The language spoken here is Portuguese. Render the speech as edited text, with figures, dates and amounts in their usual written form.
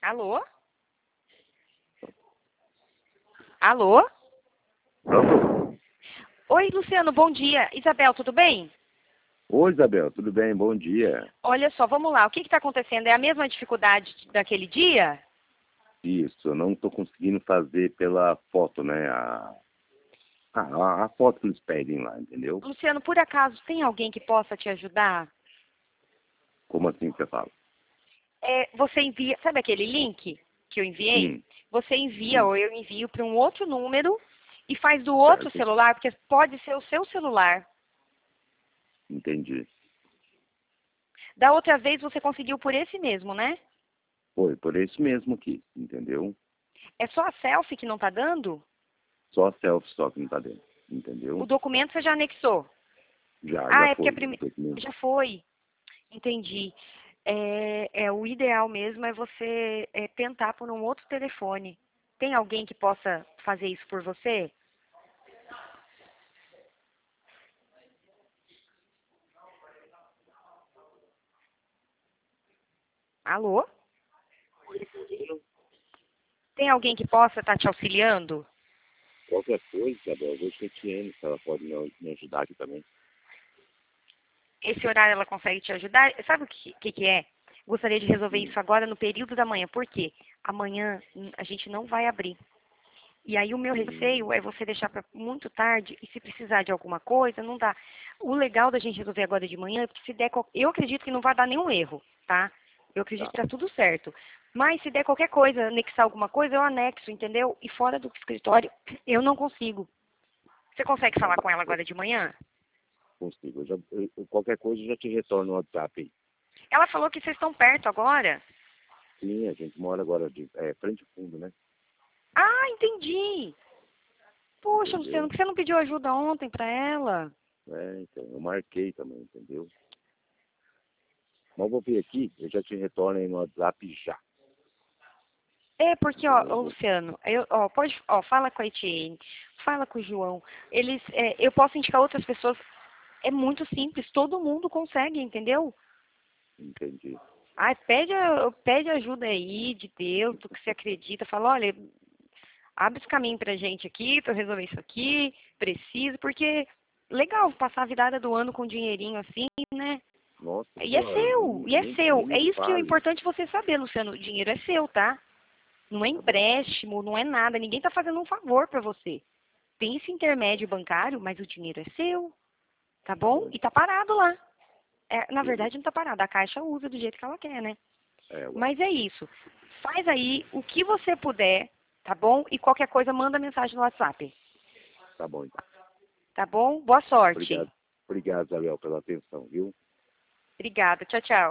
Alô? Alô? Pronto? Oi, Luciano, bom dia. Isabel, tudo bem? Oi, Isabel, tudo bem? Bom dia. Olha só, vamos lá. O que está acontecendo? É a mesma dificuldade daquele dia? Isso, eu não estou conseguindo fazer pela foto, né? A foto que eles pedem lá, entendeu? Luciano, por acaso tem alguém que possa te ajudar? Como assim você fala? Você envia, sabe aquele link que eu enviei? Sim, Você envia sim, ou eu envio para um outro número e faz do outro certo. celular, porque pode ser o seu celular. Entendi. Da outra vez você conseguiu por esse mesmo, né? Foi por isso mesmo aqui, entendeu? É só a selfie que não está dando? Só a selfie só que não tá dentro, O entendeu? documento você já anexou? Já Ah, é porque a foi. primeira. Já foi. Entendi. O ideal mesmo é você tentar por um outro telefone. Tem alguém que possa fazer isso por você? Alô? Tem alguém que possa estar te auxiliando? Qualquer coisa, Isabel, eu vou chateando se ela pode me ajudar aqui também. Esse horário ela consegue te ajudar? Sabe o que é? Gostaria de resolver Sim, isso agora no período da manhã. Por quê? Amanhã a gente não vai abrir. E aí o meu receio é você deixar para muito tarde e se precisar de alguma coisa, não dá. O legal da gente resolver agora de manhã é porque se der, eu acredito que não vai dar nenhum erro, tá? Eu acredito tá. que tá tudo certo. Mas se der qualquer coisa, anexar alguma coisa, eu anexo, entendeu? E fora do escritório, eu não consigo. Você consegue Tá falar bom, com ela eu agora de manhã? consigo. Qualquer coisa eu já te retorno no WhatsApp aí. Ela falou que vocês estão perto agora. Sim, a gente mora agora de frente e fundo, né? Ah, entendi. Poxa, Luciano, Entendeu? por que você não pediu ajuda ontem para ela? Então, eu marquei também, entendeu? Mas eu vou vir aqui, eu já te retorno aí no WhatsApp já. É, porque, ó, Entendeu? ô, Luciano, fala com a Etienne, fala com o João. Eu posso indicar outras pessoas. É muito simples, todo mundo consegue, entendeu? Entendi. Ai, pede ajuda aí de Deus, do que você acredita. Fala, olha, abre esse caminho pra gente aqui, pra eu resolver isso aqui, preciso, porque legal passar a virada do ano com um dinheirinho assim, né? Nossa E é senhora, seu, e é nem seu. É me isso que é fale. importante você saber, Luciano. O dinheiro é seu, tá? Não é Tá bom. empréstimo, não é nada. Ninguém está fazendo um favor para você. Tem esse intermédio bancário, mas o dinheiro é seu, tá Tá bom? bom. E tá parado lá. Na Beleza. verdade, não tá parado. A Caixa usa do jeito que ela quer, né? Ué. Mas é isso. Faz aí o que você puder, tá bom? E qualquer coisa, manda mensagem no WhatsApp. Tá bom, então. Tá bom? Boa sorte. Obrigado. Obrigado, Isabel, pela atenção, viu? Obrigada. Tchau, tchau.